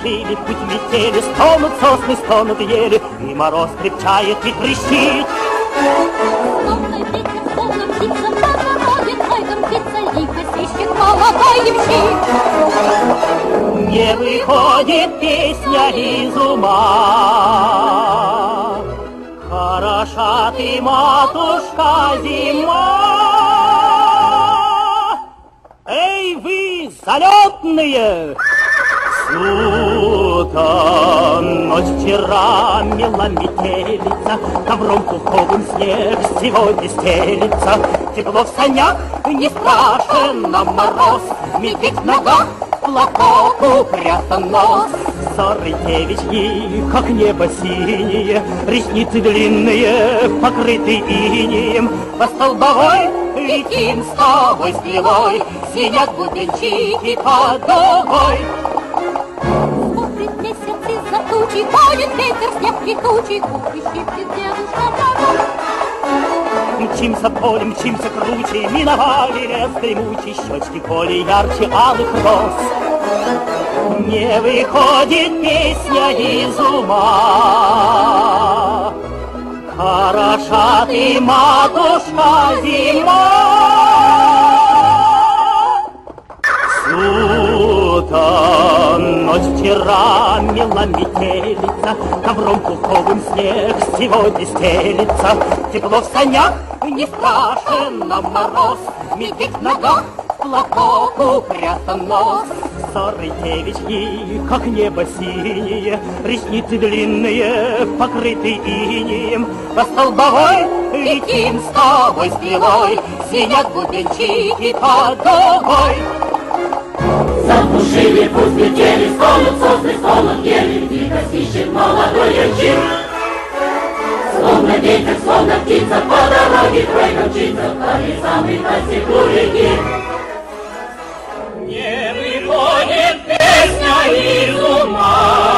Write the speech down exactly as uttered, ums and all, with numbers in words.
спешили, в путь летели, стонут сосны, стонут ели, и мороз крепчает и трещит. Словно ветер, словно птица на дороге, крайком птица лихо свищет молодой ямщик. Не выходит песня из ума. Хороша ты, матушка, зима. Эй, вы, залетные! Сука, ночь вчера мела метелица, ковром пуховым снег сегодня стелится. Тепло в санях, не страшен нам мороз, медведь в ногах, платок упрятан нос. Зоры девичьи, как небо синее, ресницы длинные, покрыты инеем. По столбовой летим с тобой стрелой, синят бубенчики под дугой. Смотрит месяц из-за тучи, ходит ветер, снег летучий, кухни щиплет дедушка дорог. Мчимся полем, мчимся круче, миновали лес дремучий, щечки поле ярче алых роз. Не выходит песня из ума. Хороша ты, матушка, зима. Сука, ночь вчера мела метелица, ковром пуховым снег сегодня стелится. Тепло в санях, не страшен нам мороз, медведь в ногах, платок упрятан нос. Зоры девичьи, как небо синее, ресницы длинные, покрыты инеем. По столбовой летим с тобой стрелой, синят бубенчики под дугой. Затушили, пусть летели, стонут сосны, стонут ели, дико свищет молодой ямщик. Словно ветер, словно птица, по дороге тройка мчится, по лесам и по стеклу реки. Не выходит песня из ума.